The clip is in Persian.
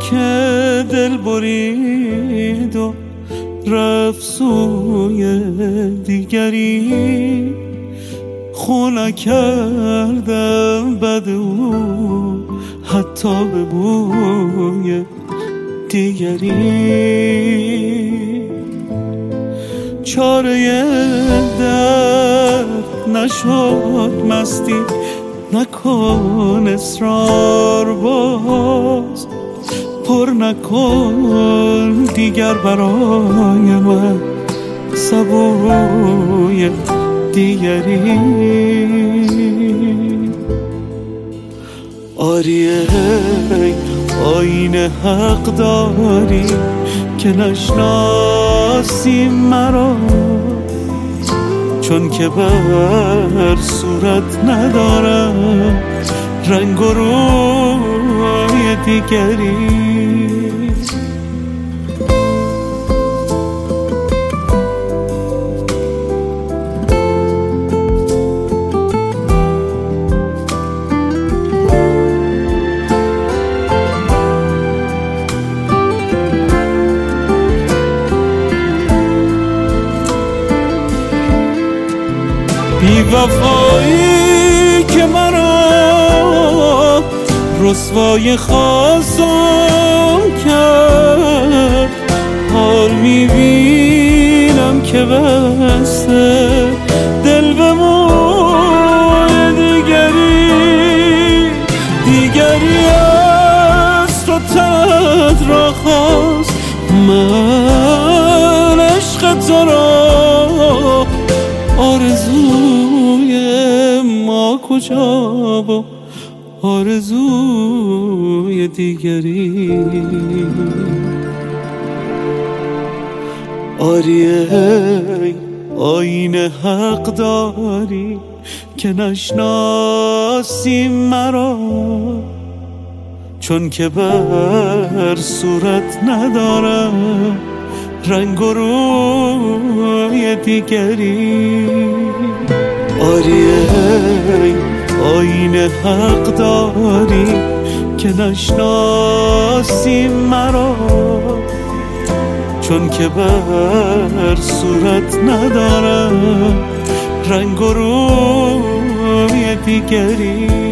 که دل برید و رفت سوی دیگری، خو نکردم بد او حتی به بوی دیگری. چاره درد نشد مستی، نکن اصرار باز، پر نکن دیگر برای من سبوی دیگری. آریه آینه حق داری که نشناسی مرا، چون که بر صورت ندارم رنگ و روی دیگری. بی وفایی که مرا رسوای خواستم کرد، حال میبینم که بسته دل به موی دیگری. دیگری از تو تد را خواست، من عشق تو را آرزوی ما کجا و آرزوی دیگری. آریه آینه حق داری که نشناسی مرا، چون که بر صورت ندارم رنگ و روی دیگری. آریه آینه حق داری که نشناسی مرا، چون که بر صورت ندارم رنگ و روی دیگری.